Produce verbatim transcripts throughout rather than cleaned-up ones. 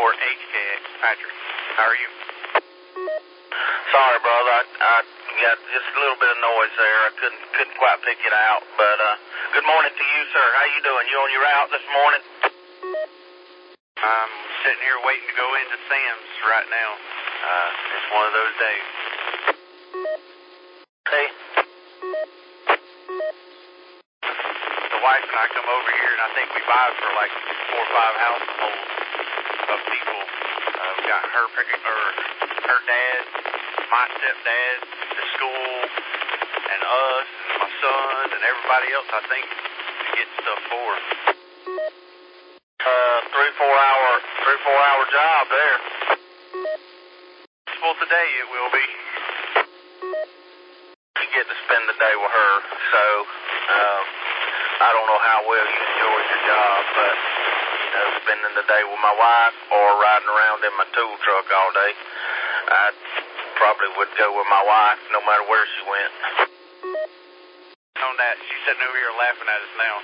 four H K X. Patrick, how are you? Sorry, brother. I, I got just a little bit of noise there. I couldn't couldn't quite pick it out. But uh, good morning to you, sir. How you doing? You on your route this morning? I'm sitting here waiting to go into Sam's right now. Uh, it's one of those days. Hey. The wife and I come over here, and I think we buy for like four or five households of people. Uh, we got her, or her dad, my stepdad, the school, and us, and my son, and everybody else, I think, to get stuff for. Uh, three, four hour, three, four hour job there. Well, today it will be. You get to spend the day with her, so, um, I don't know how well you enjoy your job, but, you know, spending the day with my wife or riding around in my tool truck all day, I probably would go with my wife no matter where she went. On that, she's sitting over here laughing at us now.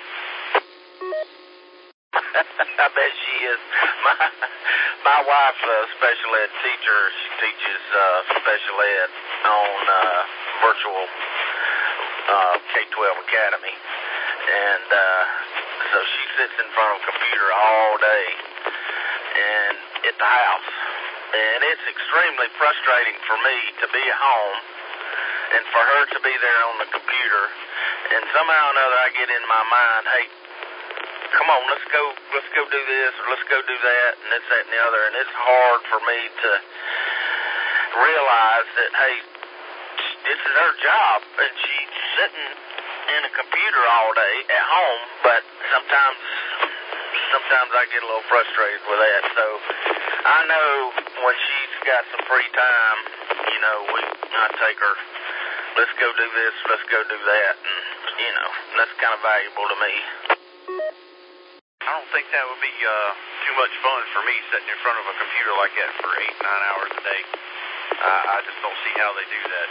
I bet she is. My, my wife's a special ed teacher. She teaches uh, special ed on uh, virtual uh, K twelve academy. And uh, so she sits in front of a computer all day and at the house. And it's extremely frustrating for me to be at home and for her to be there on the computer. And somehow or another I get in my mind, hey, come on, let's go, let's go do this, or let's go do that, and this, that, and the other. And it's hard for me to realize that, hey, this is her job, and she's sitting in a computer all day at home. But sometimes, sometimes I get a little frustrated with that. So I know when she's got some free time, you know, we, I take her, let's go do this, let's go do that, and you know, that's kind of valuable to me. I don't think that would be uh, too much fun for me sitting in front of a computer like that for eight, nine hours a day. I, I just don't see how they do that.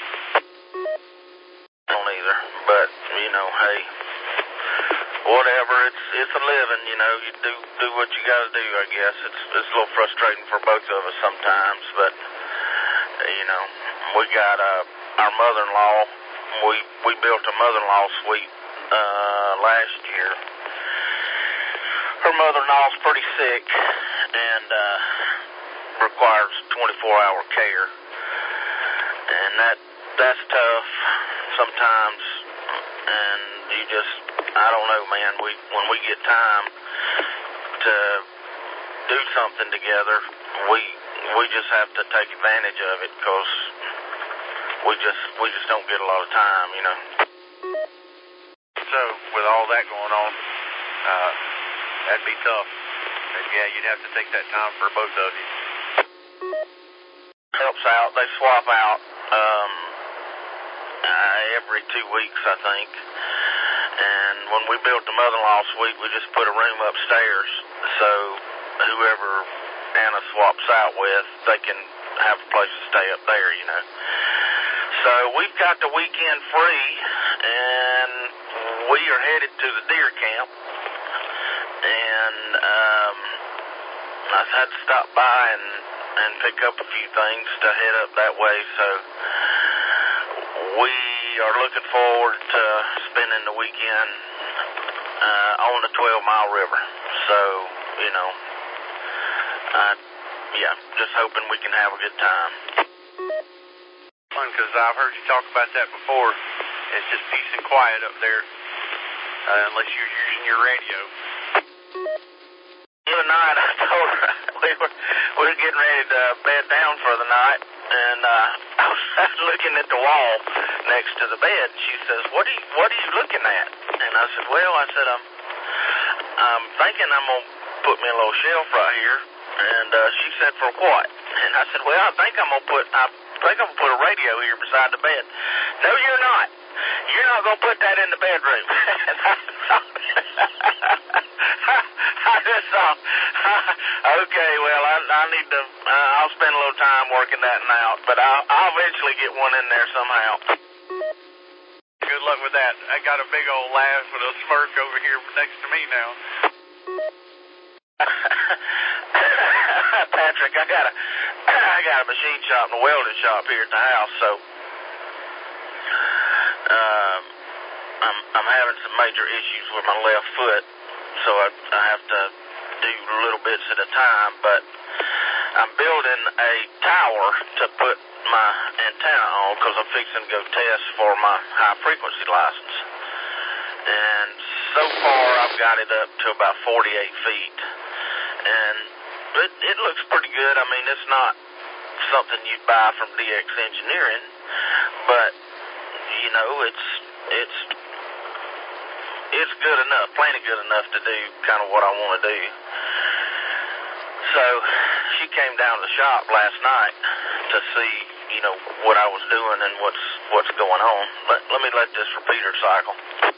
I don't either, but you know, hey, whatever. It's it's a living, you know. You do do what you got to do. I guess it's it's a little frustrating for both of us sometimes, but you know, we got uh, our mother-in-law. We we built a mother-in-law suite uh, last year. Her mother-in-law's pretty sick and uh, requires twenty-four hour care, and that that's tough sometimes. And you just, I don't know, man. We when we get time to do something together, we we just have to take advantage of it because we just we just don't get a lot of time, you know. So with all that going on, uh, that'd be tough. And yeah, you'd have to take that time for both of you. Helps out. They swap out um, uh, every two weeks, I think. And when we built the mother-in-law suite, we just put a room upstairs. So whoever Anna swaps out with, they can have a place to stay up there, you know. So we've got the weekend free, and we are headed to the deer camp. And um, I've had to stop by and, and pick up a few things to head up that way. So we are looking forward to spending the weekend uh, on the twelve mile river. So, you know, uh, yeah, just hoping we can have a good time. Fun, because I've heard you talk about that before. It's just peace and quiet up there, uh, unless you're using your radio. The other night, I told her we were we were getting ready to bed down for the night, and uh, I was looking at the wall next to the bed. She says, "What are you What are you looking at?" And I said, "Well, I said I'm I'm thinking I'm gonna put me a little shelf right here." And uh, she said, "For what?" And I said, "Well, I think I'm gonna put I think I'm gonna put a radio here beside the bed." "No, you're not. You're not gonna put that in the bedroom." And I thought, I just thought, okay, well, I, I need to. Uh, I'll spend a little time working that one out, but I'll, I'll eventually get one in there somehow. Good luck with that. I got a big old laugh with a smirk over here next to me now. Pat, Patrick, I got a, I got a machine shop and a welding shop here at the house, so um, I'm, I'm having some major issues with my left foot, so I, I have to do little bits at a time, but I'm building a tower to put my antenna on because I'm fixing to go test for my high-frequency license. And so far, I've got it up to about forty-eight feet. And it, it looks pretty good. I mean, it's not something you'd buy from D X Engineering, but, you know, it's it's it's good enough, plenty good enough to do kind of what I want to do. So she came down to the shop last night to see, you know, what I was doing and what's what's going on. Let, let me let this repeater cycle.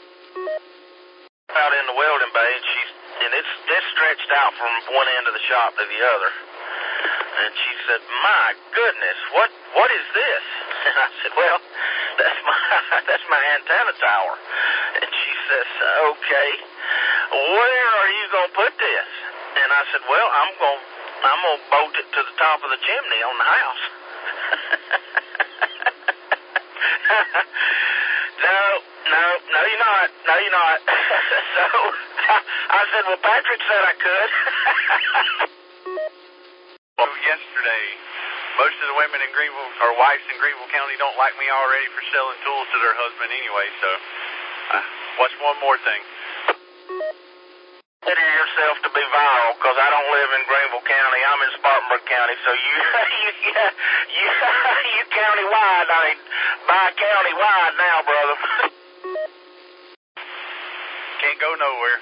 Out in the welding bay, and she's and it's it's stretched out from one end of the shop to the other. And she said, "My goodness, what what is this?" And I said, "Well, that's my that's my antenna tower." And she says, "Okay, where are you gonna put this?" And I said, "Well, I'm gonna I'm gonna bolt it to the top of the chimney on the house." No, no, no, you're not. No, you're not. So I said, "Well, Patrick said I could." Well, yesterday, most of the women in Greenville, or wives in Greenville County, don't like me already for selling tools to their husband anyway. So, uh, what's one more thing? Consider yourself to be viral, because I don't live in Greenville County. I'm in Spartanburg County, so you you you you county wide. I mean, by county wide now, brother. Can't go nowhere.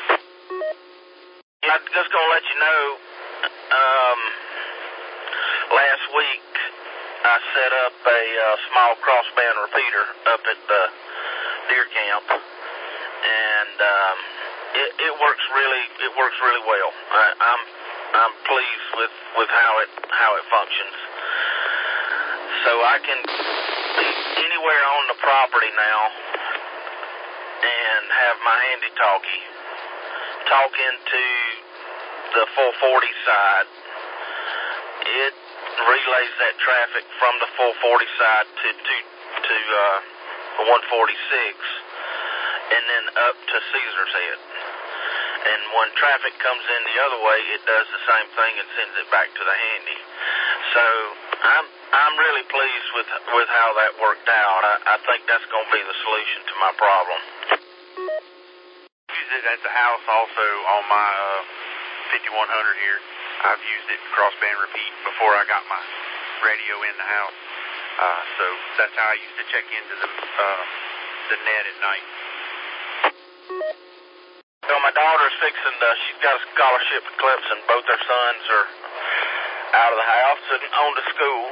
I'm just gonna let you know. Um, last week I set up a uh, small crossband repeater up at the deer camp, and um, it, it works really it works really well. I, I'm I'm pleased with, with how it how it functions. So I can be anywhere on the property now and have my handy talkie talk into the four forty side. It relays that traffic from the four forty side to to to uh, one forty-six, and then up to Caesar's Head. And when traffic comes in the other way, it does the same thing and sends it back to the handy. So I'm I'm really pleased with with how that worked out. I, I think that's going to be the solution to my problem. Use it at the house also on my uh, fifty-one hundred here. I've used it crossband repeat before I got my radio in the house. Uh, so that's how I used to check into the uh, the net at night. So my daughter's fixing, uh, she's got a scholarship at Clemson. Both her sons are out of the house and on to school.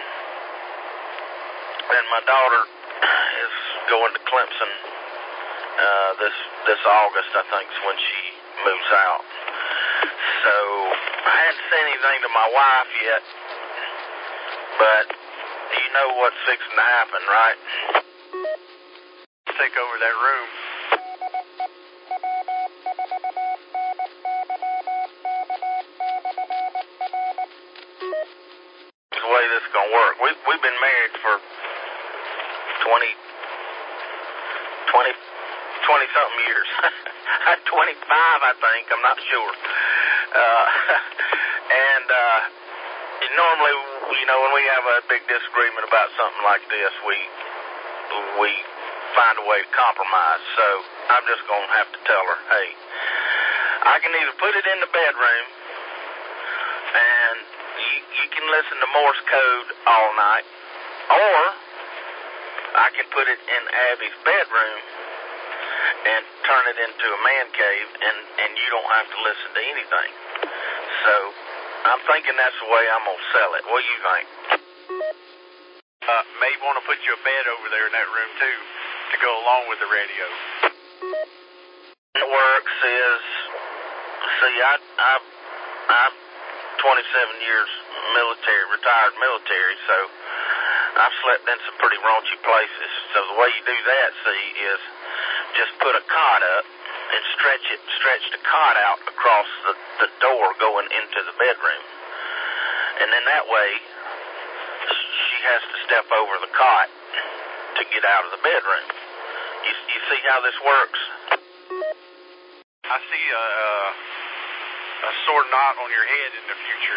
And my daughter is going to Clemson uh, this this August, I think, is when she moves out. So I hadn't said anything to my wife yet, but you know what's fixing to happen, right? Take over that room. The way this is going to work. We, we've been married for twenty, twenty, twenty-something years. twenty-five, I think. I'm not sure. Uh, and uh, normally, you know, when we have a big disagreement about something like this, we we find a way to compromise. So I'm just going to have to tell her, hey, I can either put it in the bedroom and you, you can listen to Morse code all night, or I can put it in Abby's bedroom and turn it into a man cave, and, and you don't have to listen to anything. So I'm thinking that's the way I'm going to sell it. What do you think? Uh, may want to put you a bed over there in that room, too, to go along with the radio. It works is, see, I, I, I'm twenty-seven years military, retired military, so I've slept in some pretty raunchy places. So the way you do that, see, is just put a cot up and stretch it, stretch the cot out across the, the door going into the bedroom. And then that way, she has to step over the cot to get out of the bedroom. You, you see how this works? I see a, a, a sore knot on your head in the future.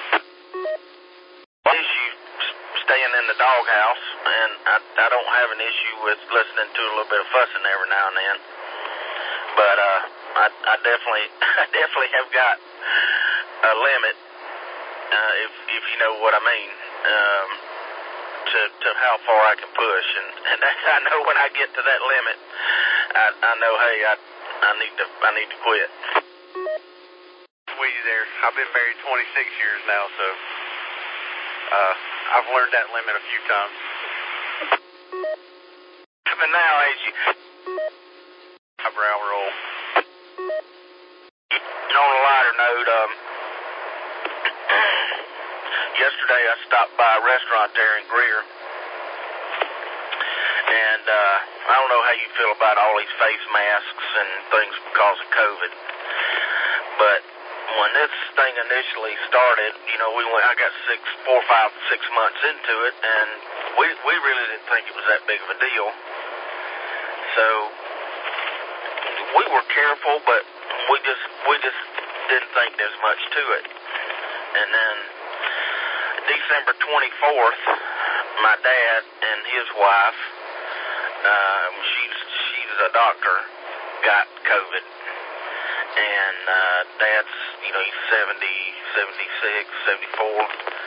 Is you staying in the doghouse, and I, I don't have an issue with listening to a little bit of fussing every now and then. But uh, I, I definitely, I definitely have got a limit, uh, if if you know what I mean, um, to to how far I can push, and and I know when I get to that limit, I I know, hey, I I need to I need to quit. With you there. I've been married twenty-six years now, so uh, I've learned that limit a few times. But now, as you eyebrow roll. On a lighter note, um, yesterday I stopped by a restaurant there in Greer, and uh, I don't know how you feel about all these face masks and things because of COVID, but when this thing initially started, you know, we went, I got six, four, five, six months into it, and we we really didn't think it was that big of a deal. So we were careful, but we just we just didn't think there's much to it. And then December twenty-fourth, my dad and his wife, um, she's she's a doctor, got COVID. And uh, Dad's, you know, he's seventy, seventy-six, seventy-four.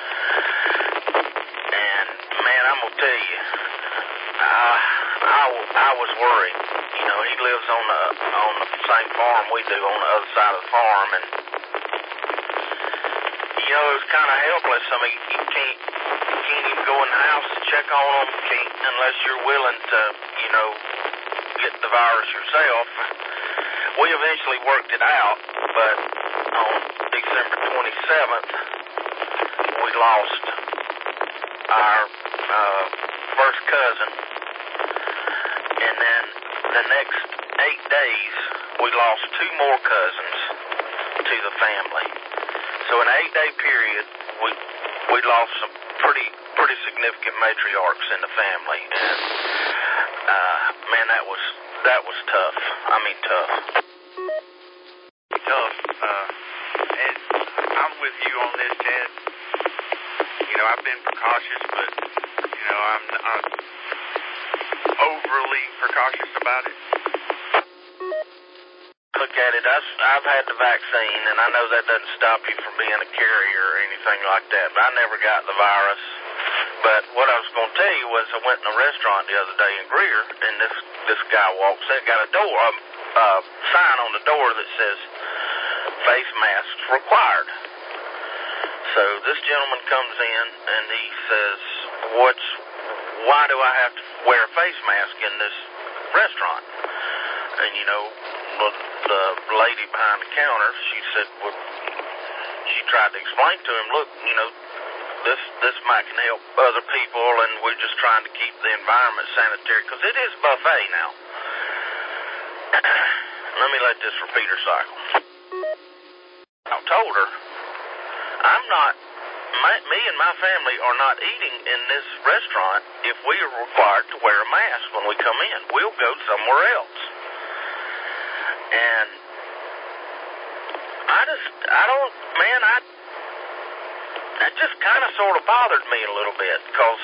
And, man, I'm going to tell you, uh, I, I was worried. You know, he lives on the, on the same farm we do, on the other side of the farm. And, you know, it was kind of helpless. I mean, you can't, you can't even go in the house and check on them can't, unless you're willing to, you know, get the virus yourself. We eventually worked it out, but on December twenty-seventh, we lost our uh, first cousin, and then the next eight days, we lost two more cousins to the family. So in an eight-day period, we we lost some pretty pretty significant matriarchs in the family, and uh, man, that was that was tough. I mean, tough. Tough. Uh, and I'm with you on this, Chad. You know, I've been precautious, but you know, I'm not overly precautious about it. Look at it. I've, I've had the vaccine, and I know that doesn't stop you from being a carrier or anything like that, but I never got the virus. But what I was going to tell you was I went in a restaurant the other day in Greer, and this, this guy walks in, got a door, a, a sign on the door that says, face masks required. So this gentleman comes in, and he says, "What's, why do I have to wear a face mask in this restaurant?" And, you know, the lady behind the counter, she said, well, she tried to explain to him, look, you know, this this might can help other people, and we're just trying to keep the environment sanitary, because it is buffet now. Let me let this repeater cycle. I told her, I'm not, my, me and my family are not eating in this restaurant if we are required to wear a mask when we come in. We'll go somewhere else. And I just, I don't, man, I, that just kind of sort of bothered me a little bit, because,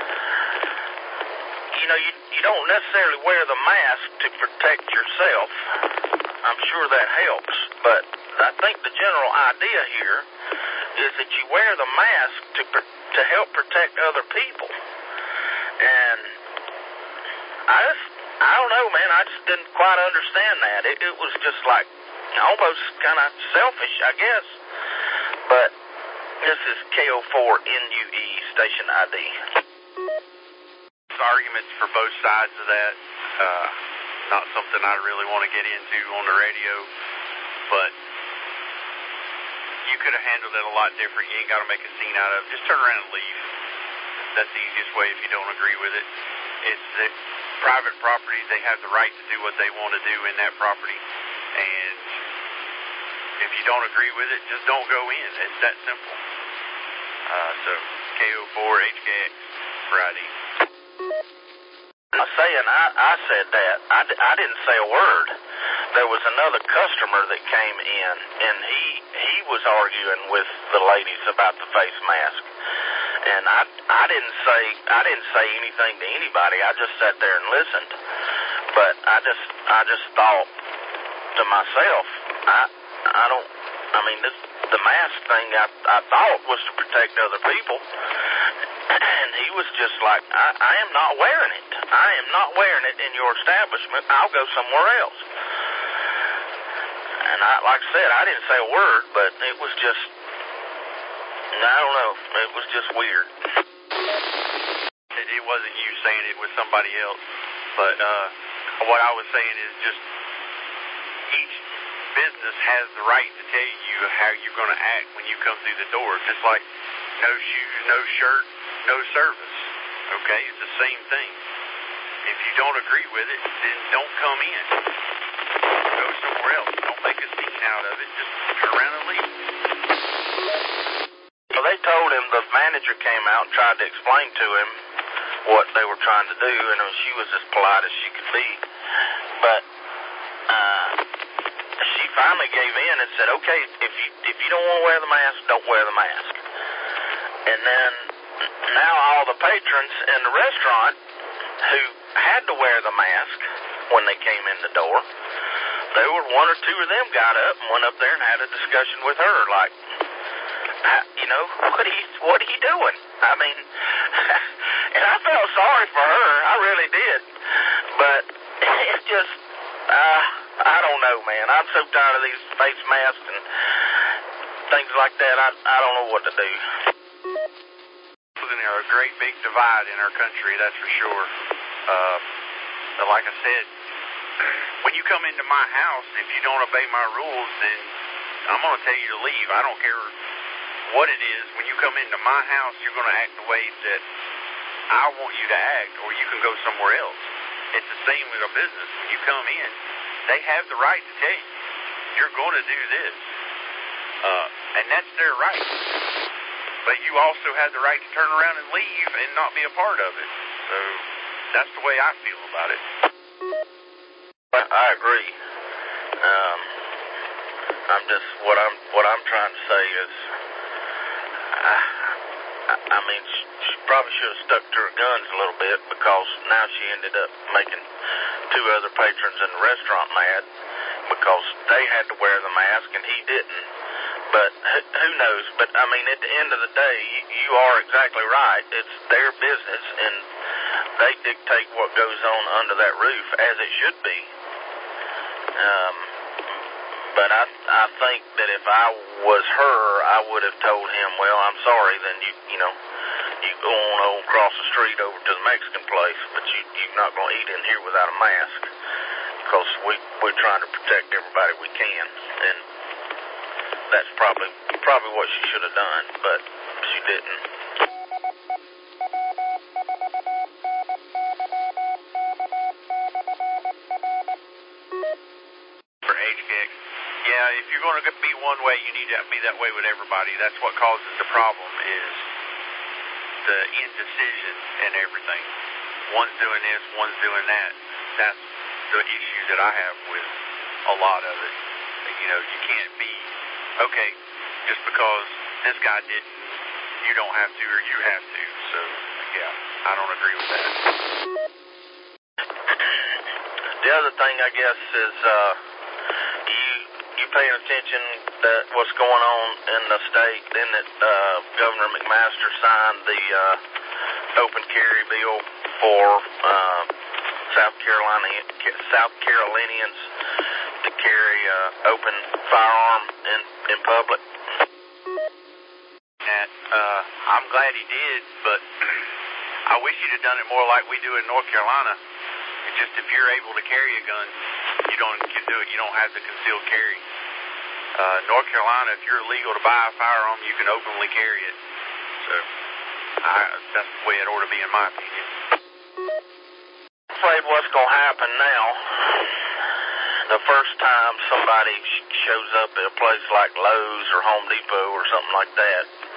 you know, you, you don't necessarily wear the mask to protect yourself. I'm sure that helps, but I think the general idea here is that you wear the mask to to help protect other people. And I just, I don't know, man, I just didn't quite understand that. It, it was just like almost kind of selfish, I guess. But this is K O four N U E station I D. There's arguments for both sides of that. Uh, not something I really want to get into on the radio, but you could have handled it a lot different. You ain't got to make a scene out of it. Just turn around and leave. That's the easiest way if you don't agree with it. It's that private property, they have the right to do what they want to do in that property. And if you don't agree with it, just don't go in. It's that simple. Uh, so K O four H K X Friday. I'm saying I, I said that. I, I didn't say a word. There was another customer that came in, and he he was arguing with the ladies about the face mask. And I I didn't say I didn't say anything to anybody. I just sat there and listened. But I just I just thought to myself, I I don't. I mean, this the mask thing I I thought was to protect other people. And he was just like, I, I am not wearing it. I am not wearing it in your establishment. I'll go somewhere else. And I, like I said, I didn't say a word, but it was just, I don't know, it was just weird. It, it wasn't you saying it, it was somebody else. But uh, what I was saying is just each business has the right to tell you how you're going to act when you come through the door. Just like no shoes, no shirt, no service. Okay? It's the same thing. If you don't agree with it, then don't come in. Go somewhere else. Don't make a scene out of it. Just turn around and leave. Well, they told him, the manager came out and tried to explain to him what they were trying to do, and she was as polite as she could be. But uh, she finally gave in and said, okay, if you if you don't want to wear the mask, don't wear the mask. And then now all the patrons in the restaurant who had to wear the mask when they came in the door, there were one or two of them got up and went up there and had a discussion with her, like, you know, what are you, what are you doing? I mean, and I felt sorry for her, I really did, but it's just, uh, I don't know, man. I'm so tired of these face masks and things like that. I, I don't know what to do. There's a great big divide in our country, that's for sure. Uh, but like I said, when you come into my house, if you don't obey my rules, then I'm going to tell you to leave. I don't care what it is. When you come into my house, you're going to act the way that I want you to act, or you can go somewhere else. It's the same with a business. When you come in, they have the right to tell you, you're going to do this. Uh, and that's their right. But you also have the right to turn around and leave and not be a part of it. So that's the way I feel about it. I agree. Um, I'm just what I'm what I'm trying to say is, I, I, I mean, she, she probably should have stuck to her guns a little bit, because now she ended up making two other patrons in the restaurant mad because they had to wear the mask and he didn't. But who knows? But I mean, at the end of the day, you, you are exactly right. It's their business, and they dictate what goes on under that roof, as it should be. Um, but I, I think that if I was her, I would have told him, well, I'm sorry, then you, you know, you go on over across the street over to the Mexican place, but you, you're not going to eat in here without a mask, because we, we're trying to protect everybody we can. And that's probably probably what she should have done, but she didn't. For H K X, yeah, if you're going to be one way, you need to be that way with everybody. That's what causes the problem, is the indecision and everything. One's doing this, one's doing that. That's the issue that I have with a lot of it. You know, you can't be, okay, just because this guy didn't, you don't have to, or you have to. So, yeah, I don't agree with that. The other thing, I guess, is uh, you you paying attention that what's going on in the state. Then that uh, Governor McMaster signed the uh, open carry bill for uh, South Carolina South Carolinians to carry uh, open firearm in in public. And, uh, I'm glad he did, but I wish he'd have done it more like we do in North Carolina. Just if you're able to carry a gun, you don't can do it. You don't have the concealed carry. Uh, North Carolina, if you're legal to buy a firearm, you can openly carry it. So I, that's the way it ought to be, in my opinion. I'm afraid what's going to happen now, the first time somebody sh- shows up at a place like Lowe's or Home Depot or something like that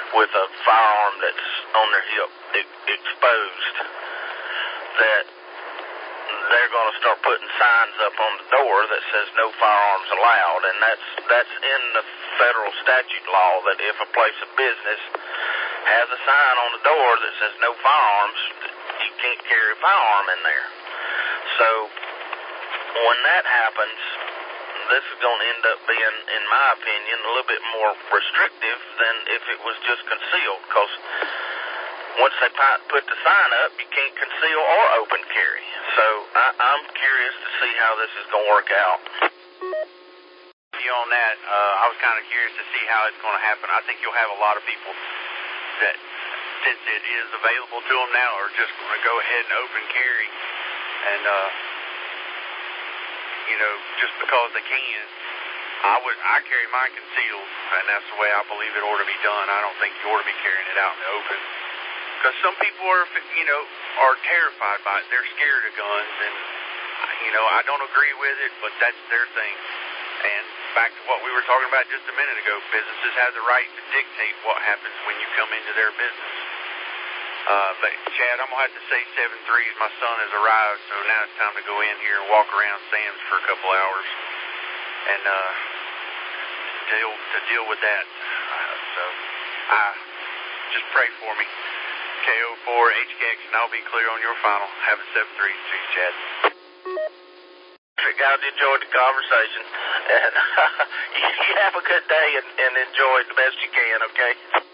with a firearm that's on their hip e- exposed, that they're going to start putting signs up on the door that says no firearms allowed, and that's that's in the federal statute law, that if a place of business has a sign on the door that says no firearms, you can't carry a firearm in there. So when that happens, this is going to end up being, in my opinion, a little bit more restrictive than if it was just concealed, because once they put the sign up, you can't conceal or open carry. So I, I'm curious to see how this is going to work out. You on that, uh, I was kind of curious to see how it's going to happen. I think you'll have a lot of people that, since it is available to them now, are just going to go ahead and open carry, and uh, you know, just because they can. I would, I carry mine concealed, and that's the way I believe it ought to be done. I don't think you ought to be carrying it out in the open, because some people are, you know, are terrified by it. They're scared of guns, and you know, I don't agree with it, but that's their thing. And back to what we were talking about just a minute ago, businesses have the right to dictate what happens when you come into their business. Uh, but Chad, I'm going to have to say seven threes. My son has arrived, so now it's time to go in here and walk around Sam's for a couple hours and uh, deal, to deal with that. Uh, so I just pray for me. K O four H K X, and I'll be clear on your final. Have a seven three. See you, Chad. I've enjoyed the conversation, and you have a good day and, and enjoy it the best you can, okay?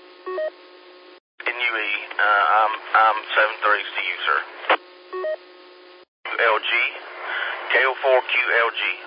N U E, uh, I'm, I'm seven threes to you, sir. Q L G, K O four Q L G.